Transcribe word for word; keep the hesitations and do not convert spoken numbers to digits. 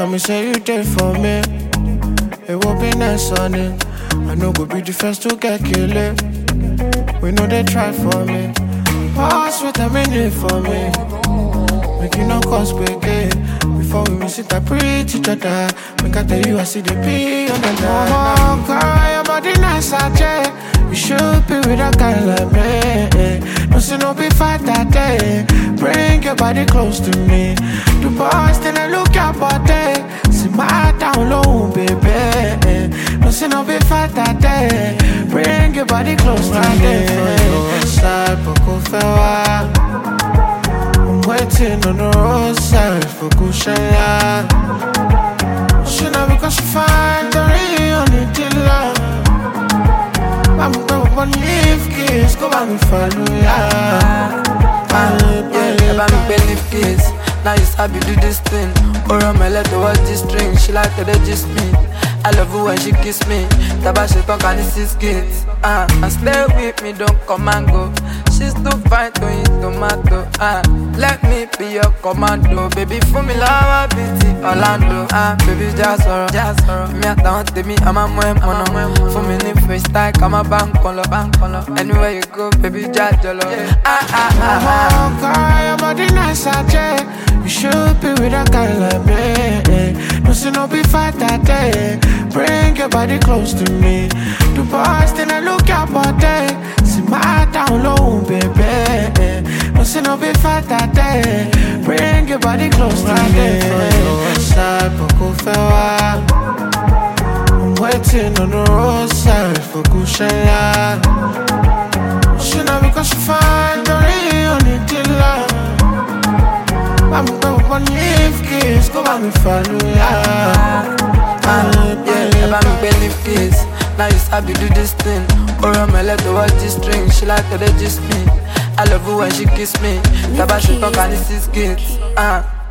tell me, say you did for me. It will be nice on it. I know go be the first to get killed. We know they try for me. Pass with a minute for me. Make you no cause big. Before we miss it, I preach each other. Make I tell you I see the P on the line. Oh, girl, your body nice, I check. You should be with a guy like me. No see no be fight that day. Bring your body close to me. The boys then I look your body. See my down low, baby. No see no be fight that day. Bring your body close to me. Side, Poco Fewa. I'm waiting on the roadside for Kushaya. She not because she find the real dealer. I'm going to leave kiss, go back and follow ya. Yeah, ever me believe kiss. Now you sabi do this thing. Or I'm a let her watch this string. She like to digest me. I love her when she kiss me. Taba she talk and this is kids. Ah, uh, and stay with me, don't come and go. She's too fine to eat tomato. Ah, uh, let me be your commando. Baby, for me love B T Orlando. Ah, uh, baby, just sorrow, just sorrow. Me at down to me, I'm a moe mono. For me need freestyle, I'm a bank on bank on. Anywhere you go, baby, just jollo. Ah ah ah ah. Oh, girl, your body nice, I check. You should be with a guy like me. No see no be fight that day. Bring your body close to me. The boys then I look your body. See my down low, baby. No see no be fight that day. Bring your body close to me. Side, Poco Fewa. I'm waiting on the roadside for Kushaya. She not because she find the real dealer. I'm going to leave kiss, go back and follow ya. Yeah, ever me believe kiss. Now you sabi do this thing. Or I'm a let her watch this string. She like to digest me. I love her when she kiss me. Taba she talk and this is kids. Ah.